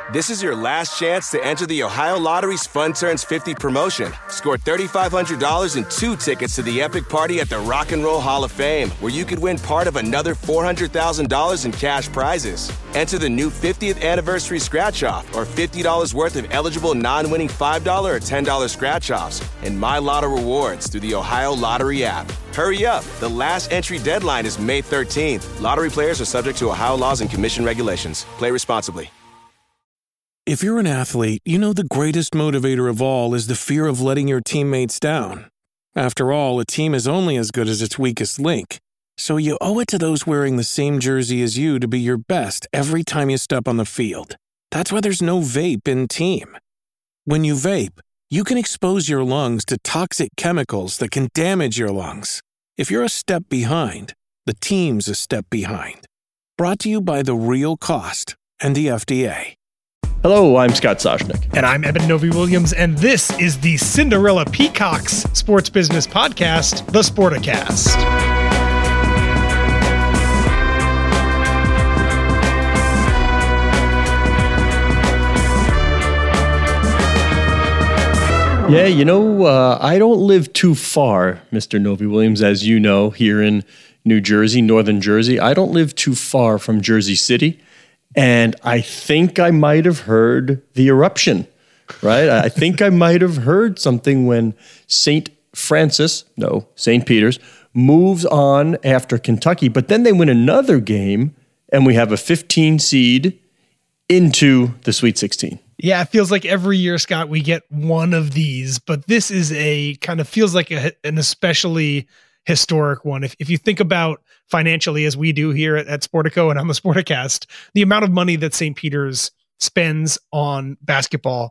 This is your last chance to enter the Ohio Lottery's Fun Turns 50 promotion. Score $3,500 and 2 tickets to the epic party at the Rock and Roll Hall of Fame, where you could win part of another $400,000 in cash prizes. Enter the new 50th anniversary scratch-off or $50 worth of eligible non-winning $5 or $10 scratch-offs and My Lotto rewards through the Ohio Lottery app. Hurry up. The last entry deadline is May 13th. Lottery players are subject to Ohio laws and commission regulations. Play responsibly. If you're an athlete, you know the greatest motivator of all is the fear of letting your teammates down. After all, a team is only as good as its weakest link. So you owe it to those wearing the same jersey as you to be your best every time you step on the field. That's why there's no vape in team. When you vape, you can expose your lungs to toxic chemicals that can damage your lungs. If you're a step behind, the team's a step behind. Brought to you by The Real Cost and the FDA. Hello, I'm Scott Soshnick. And I'm Eben Novy-Williams, and this is the Cinderella Peacocks sports business podcast, The Sporticast. Yeah, I don't live too far, Mr. Novy-Williams, as you know, here in New Jersey, northern Jersey. I don't live too far from Jersey City. And I think I might have heard the eruption, right? I think I might have heard something when St. Peter's moves on after Kentucky, but then they win another game and we have a 15 seed into the Sweet 16. Yeah, it feels like every year, Scott, we get one of these, but this is feels like an especially historic one. If you think about financially, as we do here at Sportico and on the Sporticast, the amount of money that St. Peter's spends on basketball,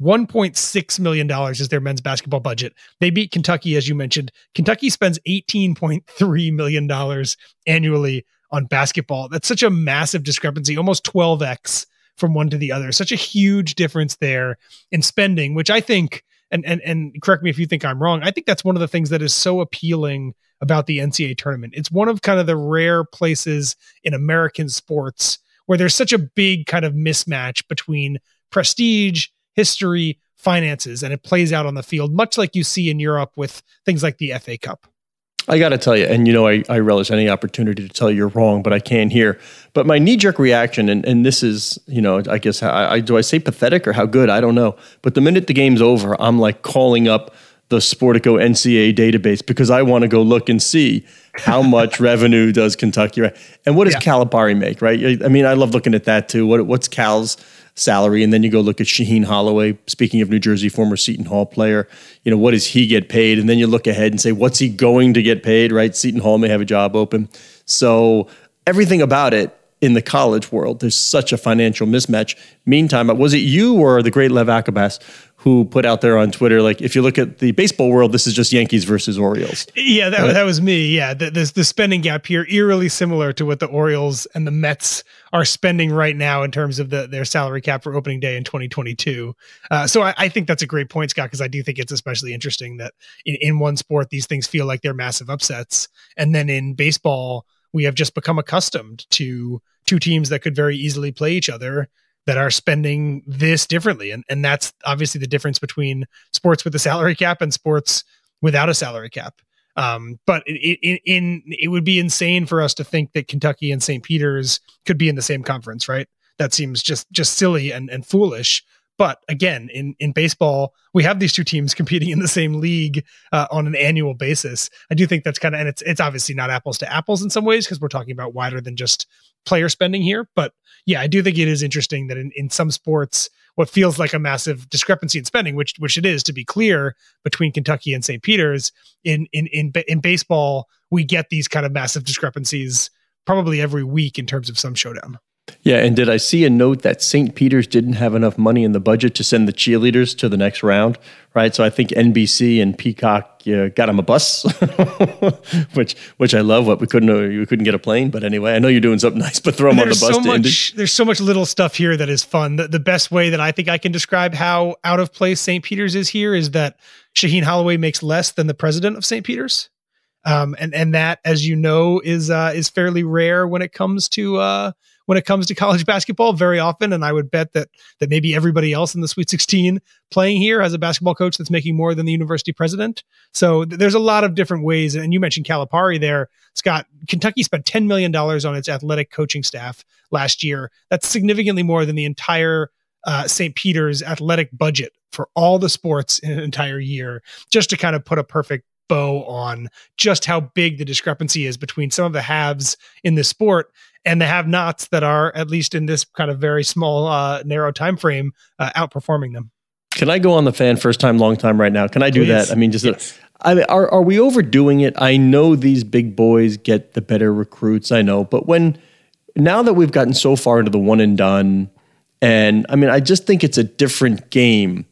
$1.6 million is their men's basketball budget. They beat Kentucky, as you mentioned. Kentucky spends $18.3 million annually on basketball. That's such a massive discrepancy, almost 12x from one to the other. Such a huge difference there in spending, which I think, and correct me if you think I'm wrong, I think that's one of the things that is so appealing about the NCAA tournament. It's one of kind of the rare places in American sports where there's such a big kind of mismatch between prestige, history, finances, and it plays out on the field, much like you see in Europe with things like the FA Cup. I got to tell you, and I relish any opportunity to tell you you're wrong, but I can't here. But my knee-jerk reaction, and this is, I guess, do I say pathetic or how good? I don't know. But the minute the game's over, I'm like calling up the Sportico NCAA database because I want to go look and see how much revenue does Kentucky, right? And what does Calipari make, right? I mean, I love looking at that too. What's Cal's salary? And then you go look at Shaheen Holloway, speaking of New Jersey, former Seton Hall player. What does he get paid? And then you look ahead and say, what's he going to get paid, right? Seton Hall may have a job open. So everything about it in the college world, there's such a financial mismatch. Meantime, was it you or the great Lev Akabas who put out there on Twitter, like, if you look at the baseball world, this is just Yankees versus Orioles? Yeah, that was me. Yeah, the spending gap here, eerily similar to what the Orioles and the Mets are spending right now in terms of their salary cap for opening day in 2022. So I think that's a great point, Scott, because I do think it's especially interesting that in one sport, these things feel like they're massive upsets. And then in baseball, we have just become accustomed to two teams that could very easily play each other that are spending this differently. And that's obviously the difference between sports with a salary cap and sports without a salary cap. But it would be insane for us to think that Kentucky and St. Peter's could be in the same conference, right? That seems just silly and foolish. But again, in baseball, we have these two teams competing in the same league on an annual basis. I do think that's kind of, and it's obviously not apples to apples in some ways because we're talking about wider than just player spending here. But yeah, I do think it is interesting that in some sports, what feels like a massive discrepancy in spending, which it is, to be clear, between Kentucky and St. Peter's, in baseball, we get these kind of massive discrepancies probably every week in terms of some showdown. Yeah, and did I see a note that St. Peter's didn't have enough money in the budget to send the cheerleaders to the next round, right? So I think NBC and Peacock got them a bus, which I love. We couldn't get a plane, but anyway, I know you're doing something nice, but throw them on the bus to Indy. There's so much little stuff here that is fun. The best way that I think I can describe how out of place St. Peter's is here is that Shaheen Holloway makes less than the president of St. Peter's. And that, as you know, is fairly rare when it comes to when it comes to college basketball very often. And I would bet that maybe everybody else in the Sweet 16 playing here has a basketball coach that's making more than the university president. So there's a lot of different ways. And you mentioned Calipari there, Scott. Kentucky spent $10 million on its athletic coaching staff last year. That's significantly more than the entire St. Peter's athletic budget for all the sports in an entire year, just to kind of put a perfect bow on just how big the discrepancy is between some of the haves in the sport and the have-nots that are, at least in this kind of very small, narrow time frame, outperforming them. Can I go on the fan first time, long time right now? Can I do Please. that? I mean, are we overdoing it? I know these big boys get the better recruits, I know, but now that we've gotten so far into the one and done, and I mean, I just think it's a different game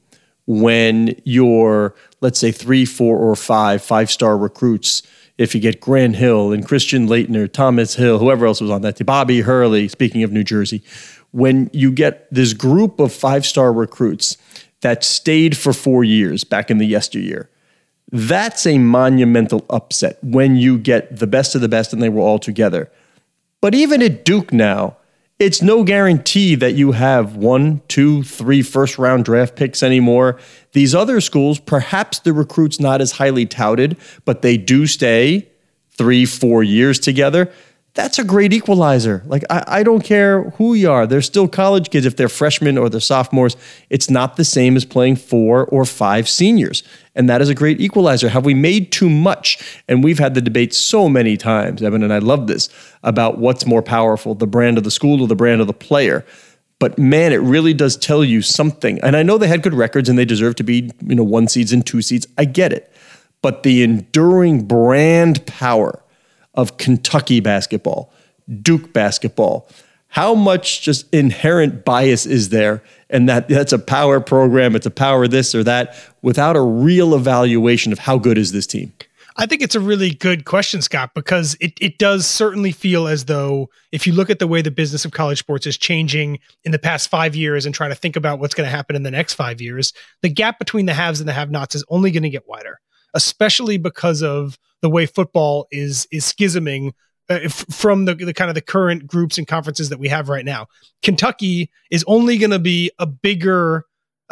when you're, let's say, 3, 4, or 5-star recruits. If you get Grant Hill and Christian Laettner, Thomas Hill, whoever else was on that team, Bobby Hurley, speaking of New Jersey, when you get this group of 5-star recruits that stayed for 4 years back in the yesteryear, that's a monumental upset when you get the best of the best and they were all together. But even at Duke now, it's no guarantee that you have 1, 2, 3 first-round draft picks anymore. These other schools, perhaps the recruit's not as highly touted, but they do stay 3, 4 years together. That's a great equalizer. Like, I don't care who you are. They're still college kids if they're freshmen or they're sophomores. It's not the same as playing 4 or 5 seniors. And that is a great equalizer. Have we made too much? And we've had the debate so many times, Evan, and I love this, about what's more powerful, the brand of the school or the brand of the player. But man, it really does tell you something. And I know they had good records and they deserve to be, 1 seeds and 2 seeds. I get it. But the enduring brand power of Kentucky basketball, Duke basketball, how much just inherent bias is there? And that's a power program, it's a power this or that, without a real evaluation of how good is this team. I think it's a really good question, Scott, because it does certainly feel as though if you look at the way the business of college sports is changing in the past 5 years and trying to think about what's going to happen in the next 5 years, the gap between the haves and the have-nots is only going to get wider, especially because of the way football is schisming from the kind of the current groups and conferences that we have right now. Kentucky is only going to be a bigger,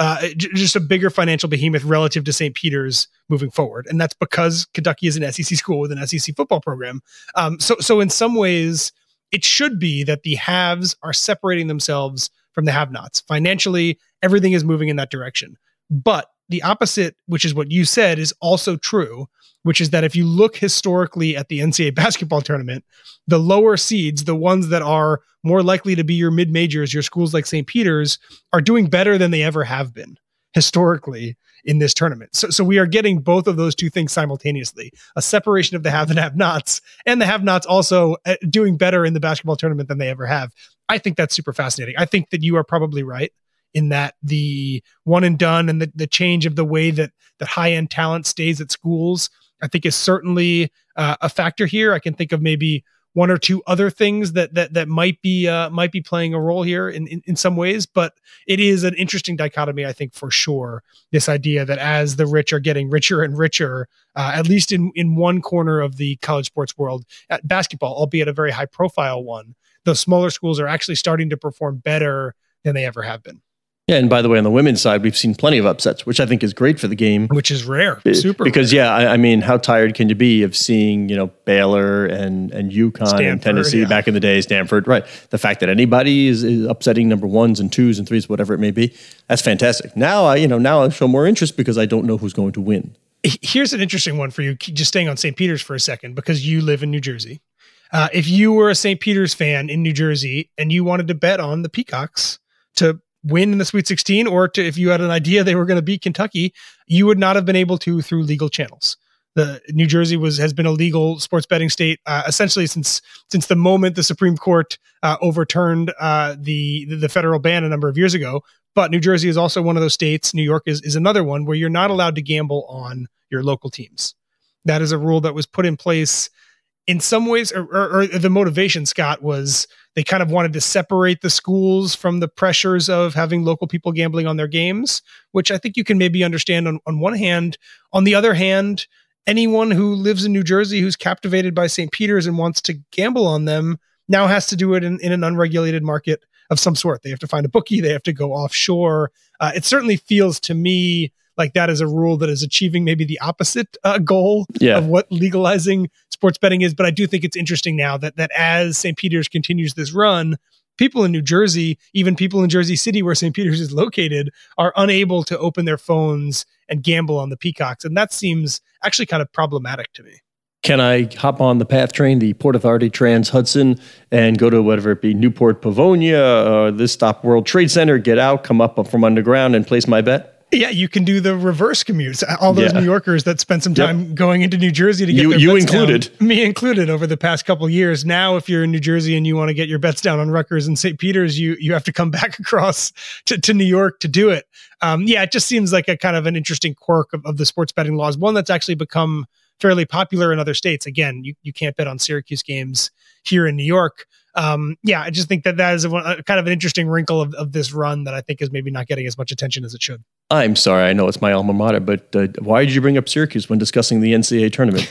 just a bigger financial behemoth relative to St. Peter's moving forward. And that's because Kentucky is an SEC school with an SEC football program. So in some ways, it should be that the haves are separating themselves from the have-nots. Financially, everything is moving in that direction. But the opposite, which is what you said, is also true, which is that if you look historically at the NCAA basketball tournament, the lower seeds, the ones that are more likely to be your mid-majors, your schools like St. Peter's, are doing better than they ever have been historically in this tournament. So we are getting both of those two things simultaneously, a separation of the have and have-nots, and the have-nots also doing better in the basketball tournament than they ever have. I think that's super fascinating. I think that you are probably right in that the one and done and the change of the way that high-end talent stays at schools, I think is certainly a factor here. I can think of maybe one or two other things that might be playing a role here in some ways, but it is an interesting dichotomy, I think, for sure. This idea that as the rich are getting richer and richer, at least in one corner of the college sports world, at basketball, albeit a very high-profile one, those smaller schools are actually starting to perform better than they ever have been. Yeah, and by the way, on the women's side, we've seen plenty of upsets, which I think is great for the game. Which is rare, super because rare. I mean, how tired can you be of seeing, Baylor and UConn Stanford, and Tennessee back in the day, Stanford, right? The fact that anybody is upsetting number 1s and 2s and 3s, whatever it may be, that's fantastic. Now I show more interest because I don't know who's going to win. Here's an interesting one for you, just staying on St. Peter's for a second, because you live in New Jersey. If you were a St. Peter's fan in New Jersey and you wanted to bet on the Peacocks to win in the Sweet 16, or if you had an idea they were going to beat Kentucky, you would not have been able to through legal channels. The New Jersey has been a legal sports betting state essentially since the moment the Supreme Court overturned the federal ban a number of years ago. But New Jersey is also one of those states. New York is another one where you're not allowed to gamble on your local teams. That is a rule that was put in place in some ways, or the motivation, Scott, was they kind of wanted to separate the schools from the pressures of having local people gambling on their games, which I think you can maybe understand on one hand. On the other hand, anyone who lives in New Jersey who's captivated by St. Peter's and wants to gamble on them, now has to do it in an unregulated market of some sort. They have to find a bookie. They have to go offshore. It certainly feels to me like that is a rule that is achieving maybe the opposite goal of what legalizing sports betting is. But I do think it's interesting now that as St. Peter's continues this run, people in New Jersey, even people in Jersey City where St. Peter's is located, are unable to open their phones and gamble on the Peacocks. And that seems actually kind of problematic to me. Can I hop on the PATH train, the Port Authority Trans Hudson, and go to whatever it be, Newport Pavonia, this stop World Trade Center, get out, come up from underground and place my bet? Yeah, you can do the reverse commutes. All those New Yorkers that spent some time going into New Jersey to get their bets included. down, me included, over the past couple of years. Now, if you're in New Jersey and you want to get your bets down on Rutgers and St. Peter's, you have to come back across to New York to do it. It just seems like a kind of an interesting quirk of the sports betting laws, one that's actually become fairly popular in other states. Again, you can't bet on Syracuse games here in New York. I just think that is a kind of an interesting wrinkle of this run that I think is maybe not getting as much attention as it should. I'm sorry, I know it's my alma mater, but why did you bring up Syracuse when discussing the NCAA tournament?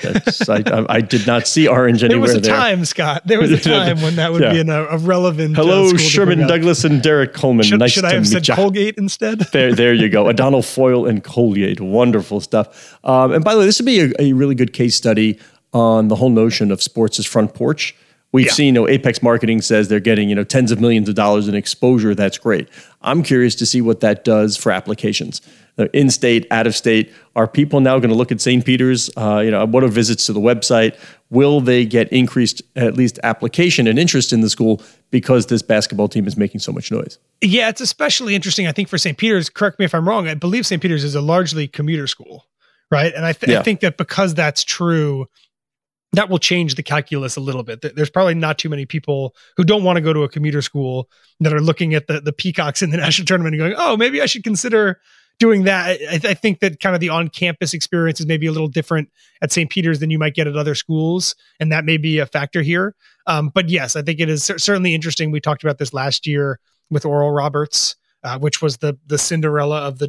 I did not see Orange anywhere there. There was a time, Scott. There was a time when that would be a relevant Hello, Sherman Douglas and Derek Coleman. Should I have said Colgate instead? There you go. O'Donnell, Foyle, and Colgate. Wonderful stuff. And by the way, this would be a really good case study on the whole notion of sports as front porch. We've seen, Apex Marketing says they're getting, tens of millions of dollars in exposure. That's great. I'm curious to see what that does for applications. In-state, out-of-state. Are people now going to look at St. Peter's? What are visits to the website? Will they get increased, at least application and interest in the school because this basketball team is making so much noise? Yeah, it's especially interesting, I think, for St. Peter's. Correct me if I'm wrong. I believe St. Peter's is a largely commuter school, right? And I think that because that's true, that will change the calculus a little bit. There's probably not too many people who don't want to go to a commuter school that are looking at the Peacocks in the national tournament and going, oh, maybe I should consider doing that. I think that kind of the on-campus experience is maybe a little different at St. Peter's than you might get at other schools. And that may be a factor here. But yes, I think it is certainly interesting. We talked about this last year with Oral Roberts, which was the Cinderella of the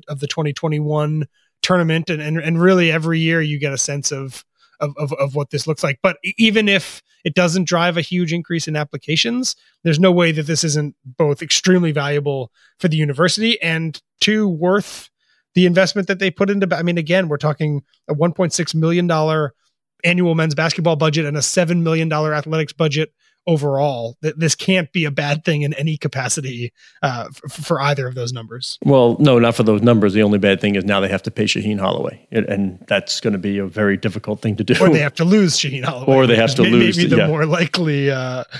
2021 tournament. And really every year you get a sense of what this looks like. But even if it doesn't drive a huge increase in applications, there's no way that this isn't both extremely valuable for the university and worth the investment that they put into. I mean, again, we're talking a $1.6 million annual men's basketball budget and a $7 million athletics budget overall. This can't be a bad thing in any capacity for either of those numbers. Well, no, not for those numbers. The only bad thing is now they have to pay Shaheen Holloway, and that's going to be a very difficult thing to do. Or they have to lose Shaheen Holloway. Or they have to lose. Maybe the more likely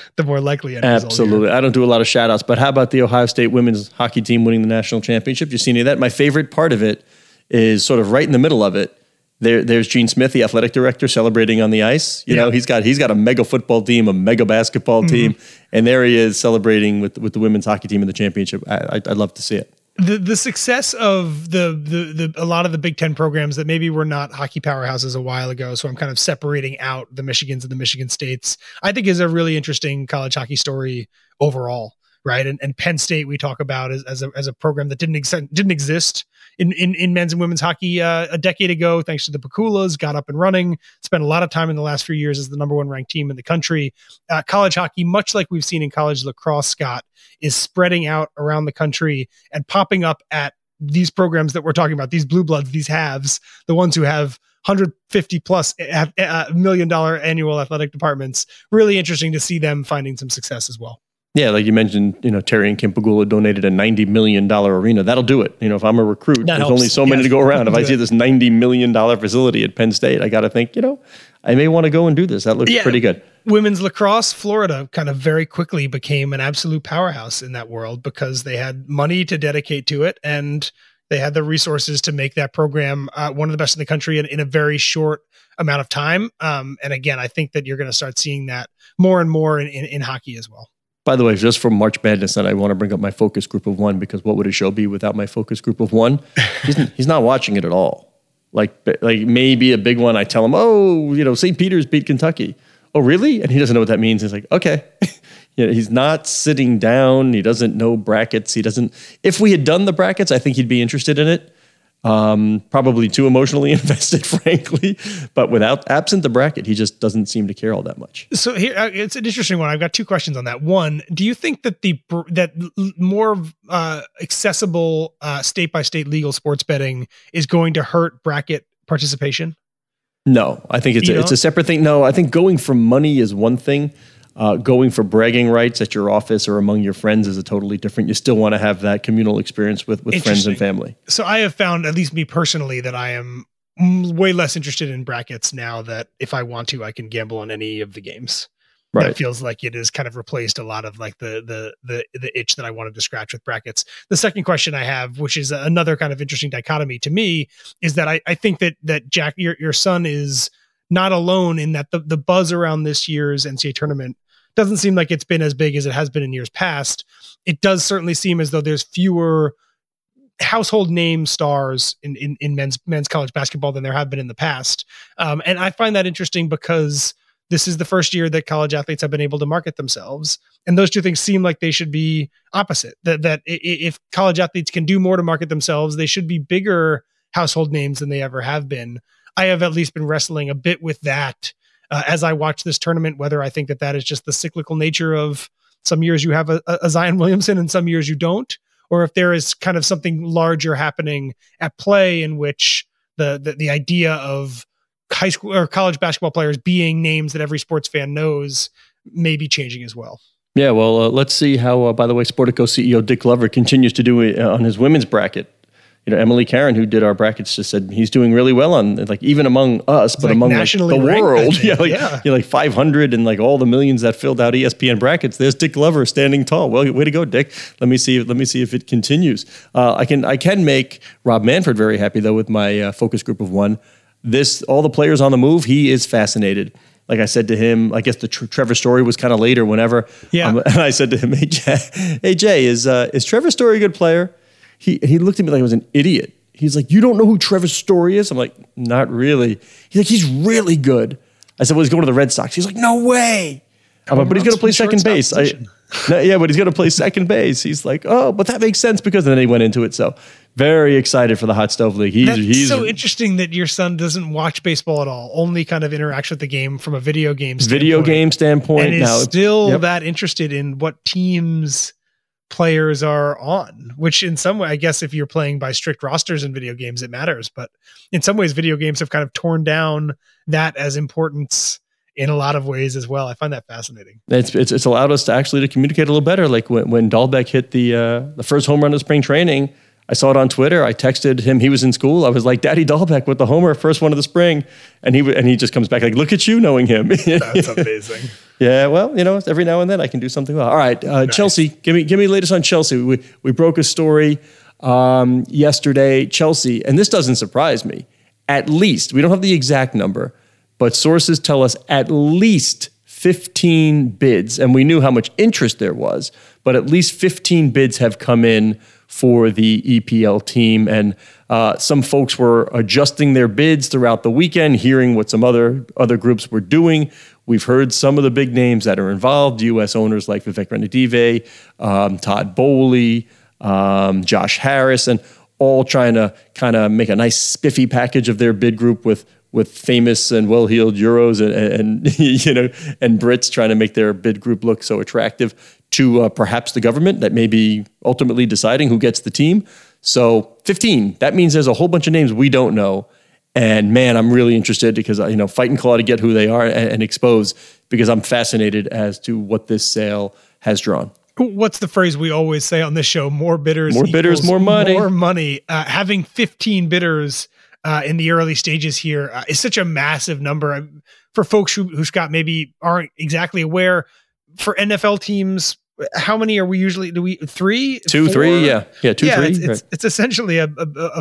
end. Absolutely. I don't do a lot of shout outs, but how about the Ohio State women's hockey team winning the national championship? You see any of that? My favorite part of it is sort of right in the middle of it. There's Gene Smith, the athletic director, celebrating on the ice. You know, he's got a mega football team, a mega basketball team, and there he is celebrating with the women's hockey team in the championship. I'd love to see it. The success of the a lot of the Big Ten programs that maybe were not hockey powerhouses a while ago, so I'm kind of separating out the Michigans and the Michigan States, I think is a really interesting college hockey story overall. Right. And Penn State, we talk about as a program that didn't exist in men's and women's hockey a decade ago, thanks to the Paculas, got up and running, spent a lot of time in the last few years as the number one ranked team in the country. College hockey, much like we've seen in college lacrosse, Scott, is spreading out around the country and popping up at these programs that we're talking about, these blue bloods, these halves, the ones who have $150+ million annual athletic departments. Really interesting to see them finding some success as well. Yeah, like you mentioned, Terry and Kim Pegula donated a $90 million arena. That'll do it. If I'm a recruit, there's only so many to go around. If I see this $90 million facility at Penn State, I got to think, I may want to go and do this. That looks pretty good. Women's lacrosse, Florida kind of very quickly became an absolute powerhouse in that world because they had money to dedicate to it and they had the resources to make that program one of the best in the country in a very short amount of time. And again, I think that you're going to start seeing that more and more in hockey as well. By the way, just for March Madness, I want to bring up my focus group of one because what would a show be without my focus group of one? He's not watching it at all. Like maybe a big one. I tell him, St. Peter's beat Kentucky. Oh, really? And he doesn't know what that means. He's like, okay. He's not sitting down. He doesn't know brackets. He doesn't. If we had done the brackets, I think he'd be interested in it. Probably too emotionally invested, frankly, but absent the bracket, he just doesn't seem to care all that much. So here, it's an interesting one. I've got two questions on that. One, do you think that that more accessible state by state legal sports betting is going to hurt bracket participation? No, I think it's a separate thing. No, I think going for money is one thing. Going for bragging rights at your office or among your friends is a totally different. You still want to have that communal experience with friends and family. So I have found, at least me personally, that I am way less interested in brackets now that if I want to, I can gamble on any of the games. Right. That feels like it has kind of replaced a lot of like the itch that I wanted to scratch with brackets. The second question I have, which is another kind of interesting dichotomy to me, is that I think that Jack, your son is not alone in that the buzz around this year's NCAA tournament doesn't seem like it's been as big as it has been in years past. It does certainly seem as though there's fewer household name stars in men's college basketball than there have been in the past. And I find that interesting because this is the first year that college athletes have been able to market themselves. And those two things seem like they should be opposite. That if college athletes can do more to market themselves, they should be bigger household names than they ever have been. I have at least been wrestling a bit with that as I watch this tournament, whether I think that is just the cyclical nature of some years you have a Zion Williamson and some years you don't, or if there is kind of something larger happening at play in which the idea of high school or college basketball players being names that every sports fan knows may be changing as well. Yeah, well, let's see how, by the way, Sportico CEO Dick Glover continues to do it on his women's bracket. You know, Emily Karen, who did our brackets, just said he's doing really well on, like, even among us, but like among like, the world. Yeah, like 500 and like all the millions that filled out ESPN brackets. There's Dick Glover standing tall. Well, way to go, Dick. Let me see if it continues. I can make Rob Manfred very happy though with my focus group of one. All the players on the move. He is fascinated. Like I said to him, I guess the Trevor Story was kind of later. Whenever, and I said to him, "Hey Jay, is Trevor Story a good player?" He looked at me like I was an idiot. He's like, "You don't know who Trevor Story is?" I'm like, "Not really." He's like, "He's really good." I said, "Well, he's going to the Red Sox." He's like, "No way." I'm like, "But he's going to play second base." But he's going to play second base. He's like, "Oh, but that makes sense," because then he went into it. So very excited for the Hot Stove League. He's so interesting that your son doesn't watch baseball at all, only kind of interacts with the game from a video game standpoint. And is still that interested in what teams players are on, which in some way, I guess if you're playing by strict rosters in video games, it matters. But in some ways, video games have kind of torn down that as importance in a lot of ways as well. I find that fascinating. It's allowed us to communicate a little better. Like when Dahlbeck hit the first home run of spring training, I saw it on Twitter. I texted him. He was in school. I was like, "Daddy Dahlbeck with the homer, first one of the spring," and he just comes back like, "Look at you knowing him." That's amazing. Yeah, well, every now and then I can do something well. All right, nice. Chelsea, give me the latest on Chelsea. We broke a story yesterday. Chelsea, and this doesn't surprise me. At least, we don't have the exact number, but sources tell us at least 15 bids, and we knew how much interest there was, but at least 15 bids have come in for the EPL team. And some folks were adjusting their bids throughout the weekend, hearing what some other groups were doing. We've heard some of the big names that are involved, U.S. owners like Vivek Ranadive, Todd Bowley, Josh Harris, and all trying to kind of make a nice spiffy package of their bid group with famous and well-heeled Euros and Brits trying to make their bid group look so attractive to perhaps the government that may be ultimately deciding who gets the team. So 15, that means there's a whole bunch of names we don't know. And man, I'm really interested because, fight and claw to get who they are and expose, because I'm fascinated as to what this sale has drawn. What's the phrase we always say on this show? More bidders, more money. More money. Having 15 bidders in the early stages here is such a massive number. For folks who Scott maybe aren't exactly aware, for NFL teams, how many are we usually? Do we 3, 2, 4? 3? Yeah, 2, 3. It's essentially a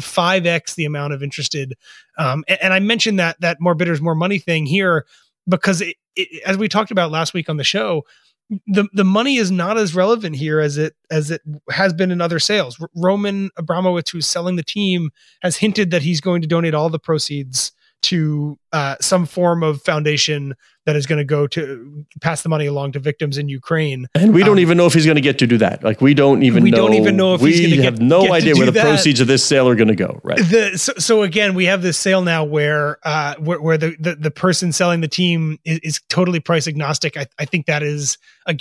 5x the amount of interested. And I mentioned that more bidders, more money thing here because as we talked about last week on the show, the money is not as relevant here as it has been in other sales. Roman Abramovich, who's selling the team, has hinted that he's going to donate all the proceeds to some form of foundation that is going to go to pass the money along to victims in Ukraine. And we don't even know if he's going to get to do that. Like we don't even know if he's going to get. We have no idea where the proceeds of this sale are going to go. Right. So again, we have this sale now where the person selling the team is totally price agnostic. I think that is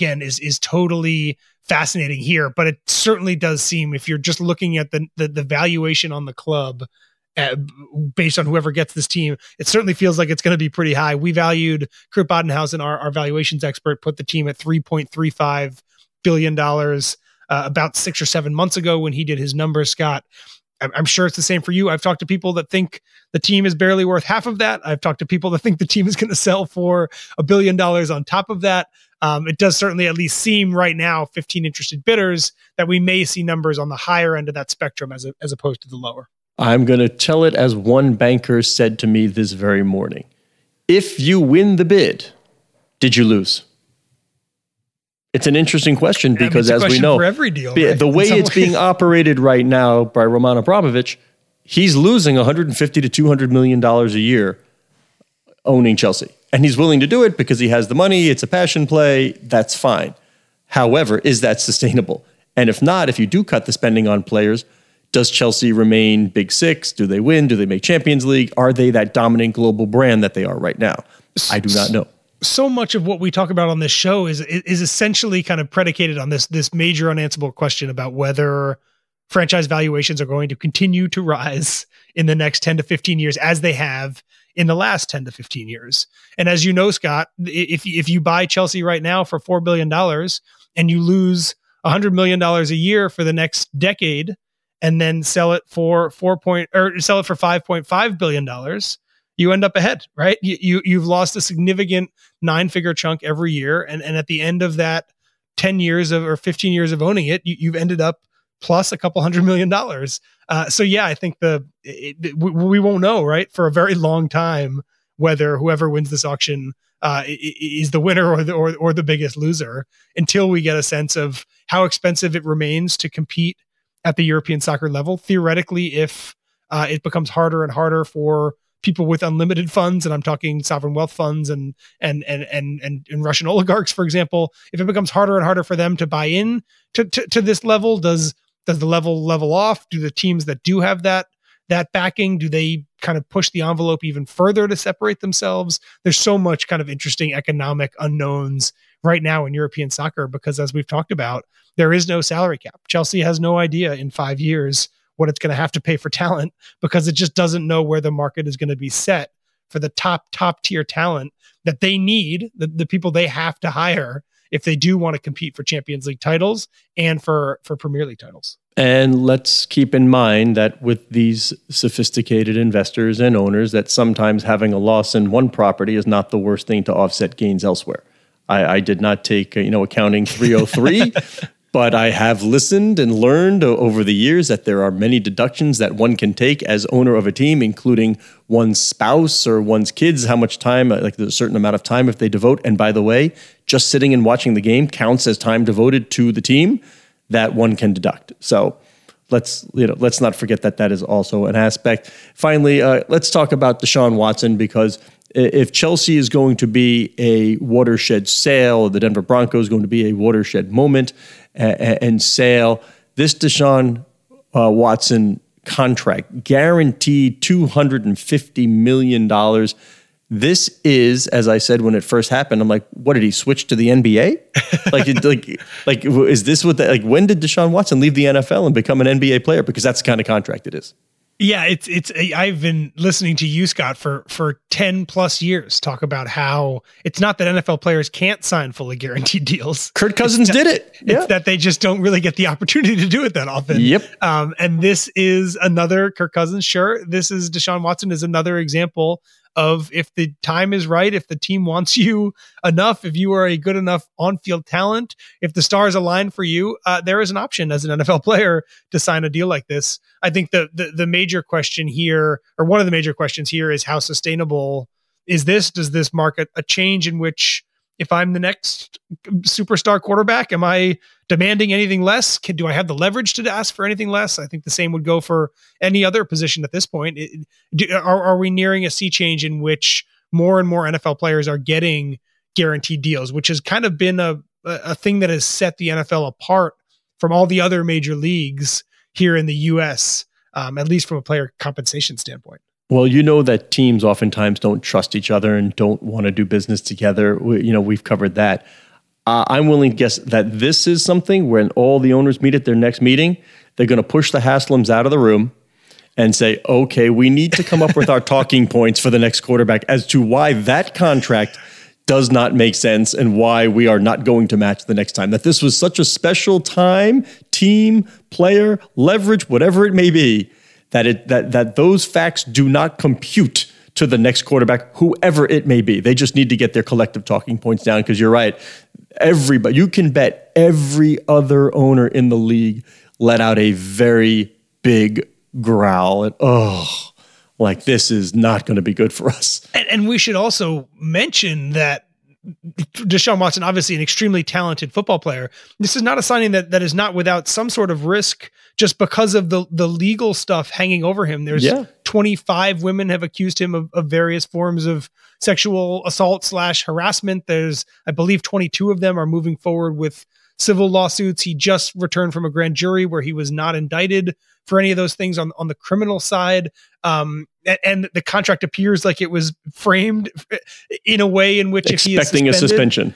totally fascinating here, but it certainly does seem, if you're just looking at the valuation on the club, based on whoever gets this team, it certainly feels like it's going to be pretty high. We valued, Kurt Badenhausen, our valuations expert, put the team at $3.35 billion about 6 or 7 months ago when he did his numbers, Scott. I'm sure it's the same for you. I've talked to people that think the team is barely worth half of that. I've talked to people that think the team is going to sell for $1 billion on top of that. It does certainly at least seem right now, 15 interested bidders, that we may see numbers on the higher end of that spectrum as opposed to the lower. I'm going to tell it as one banker said to me this very morning. If you win the bid, did you lose? It's an interesting question because, as we know, for every deal, right? The way it's being operated right now by Roman Abramovich, he's losing $150 to $200 million a year owning Chelsea. And he's willing to do it because he has the money. It's a passion play. That's fine. However, is that sustainable? And if not, if you do cut the spending on players, does Chelsea remain Big Six? Do they win? Do they make Champions League? Are they that dominant global brand that they are right now? I do not know. So much of what we talk about on this show is essentially kind of predicated on this major unanswerable question about whether franchise valuations are going to continue to rise in the next 10 to 15 years as they have in the last 10 to 15 years. And as you know, Scott, if you buy Chelsea right now for $4 billion and you lose $100 million a year for the next decade, and then sell it for $5.5 billion, you end up ahead, right? You've lost a significant 9-figure chunk every year. And at the end of that 10 years or 15 years of owning it, you've ended up plus a couple $100 million. So yeah, I think we won't know, right, for a very long time, whether whoever wins this auction is the winner or the biggest loser, until we get a sense of how expensive it remains to compete at the European soccer level. Theoretically, if it becomes harder and harder for people with unlimited funds, and I'm talking sovereign wealth funds and Russian oligarchs, for example, if it becomes harder and harder for them to buy in to this level, does the level off? Do the teams that do have that backing, do they kind of push the envelope even further to separate themselves? There's so much kind of interesting economic unknowns right now in European soccer, because as we've talked about, there is no salary cap. Chelsea has no idea in 5 years what it's going to have to pay for talent, because it just doesn't know where the market is going to be set for the top tier talent that they need, the people they have to hire if they do want to compete for Champions League titles and for Premier League titles. And let's keep in mind that with these sophisticated investors and owners, that sometimes having a loss in one property is not the worst thing to offset gains elsewhere. I did not take, accounting 303, but I have listened and learned over the years that there are many deductions that one can take as owner of a team, including one's spouse or one's kids, how much time, like there's a certain amount of time if they devote. And by the way, just sitting and watching the game counts as time devoted to the team that one can deduct. So let's not forget that is also an aspect. Finally, let's talk about Deshaun Watson, because if Chelsea is going to be a watershed sale, the Denver Broncos is going to be a watershed moment and sale, this Deshaun Watson contract, guaranteed $250 million. This is, as I said when it first happened, I'm like, what, did he switch to the NBA? like, is this what when did Deshaun Watson leave the NFL and become an NBA player? Because that's the kind of contract it is. Yeah, it's. I've been listening to you, Scott, for 10 plus years talk about how it's not that NFL players can't sign fully guaranteed deals. Kirk Cousins did it. It's that they just don't really get the opportunity to do it that often. Yep. And this is another Kirk Cousins. Sure, this is Deshaun Watson is another example of, if the time is right, if the team wants you enough, if you are a good enough on-field talent, if the stars align for you, there is an option as an NFL player to sign a deal like this. I think the major question here, or one of the major questions here, is how sustainable is this? Does this mark a change in which if I'm the next superstar quarterback? Am I demanding anything less? Do I have the leverage to ask for anything less? I think the same would go for any other position at this point. Are we nearing a sea change in which more and more NFL players are getting guaranteed deals, which has kind of been a thing that has set the NFL apart from all the other major leagues here in the U.S., at least from a player compensation standpoint? Well, you know that teams oftentimes don't trust each other and don't want to do business together. We've covered that. I'm willing to guess that this is something when all the owners meet at their next meeting, they're going to push the Haslams out of the room and say, okay, we need to come up with our talking points for the next quarterback as to why that contract does not make sense and why we are not going to match the next time. That this was such a special time, team, player, leverage, whatever it may be, that those facts do not compute to the next quarterback, whoever it may be. They just need to get their collective talking points down, because you're right. Everybody, you can bet every other owner in the league let out a very big growl and, like, this is not going to be good for us. And we should also mention that Deshaun Watson, obviously an extremely talented football player, this is not a signing that is not without some sort of risk just because of the legal stuff hanging over him. There's 25 women have accused him of various forms of sexual assault / harassment. There's, I believe, 22 of them are moving forward with civil lawsuits. He just returned from a grand jury where he was not indicted for any of those things on the criminal side. And the contract appears like it was framed in a way in which expecting a suspension,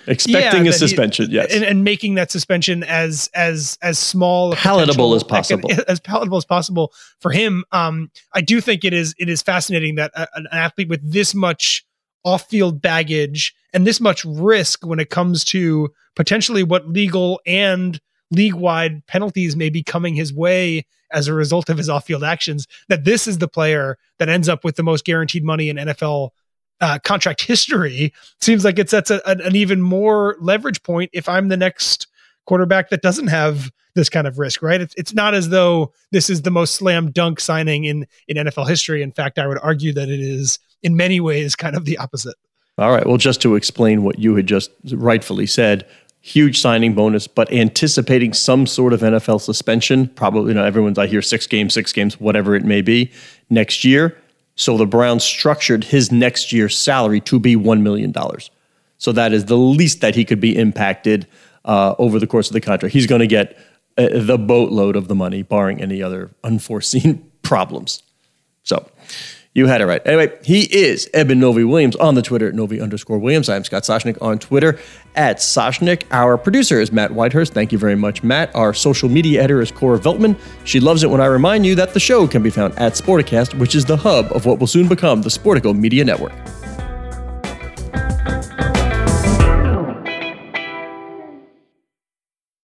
yes. And making that suspension as small, palatable as possible, as palatable as possible for him. I do think it is fascinating that an athlete with this much off-field baggage and this much risk when it comes to potentially what legal and league-wide penalties may be coming his way as a result of his off-field actions, that this is the player that ends up with the most guaranteed money in NFL contract history. Seems like it sets an even more leverage point if I'm the next quarterback that doesn't have this kind of risk, right? It's not as though this is the most slam dunk signing in NFL history. In fact, I would argue that it is in many ways kind of the opposite. All right. Well, just to explain what you had just rightfully said, huge signing bonus, but anticipating some sort of NFL suspension, probably, everyone's, I hear 6 games, whatever it may be, next year. So the Browns structured his next year's salary to be $1 million. So that is the least that he could be impacted over the course of the contract. He's going to get the boatload of the money, barring any other unforeseen problems. So you had it right. Anyway, he is Eben Novy-Williams on the Twitter at Novy_Williams. I'm Scott Soshnick on Twitter at Soshnick. Our producer is Matt Whitehurst. Thank you very much, Matt. Our social media editor is Cora Veltman. She loves it when I remind you that the show can be found at Sporticast, which is the hub of what will soon become the Sportico Media Network.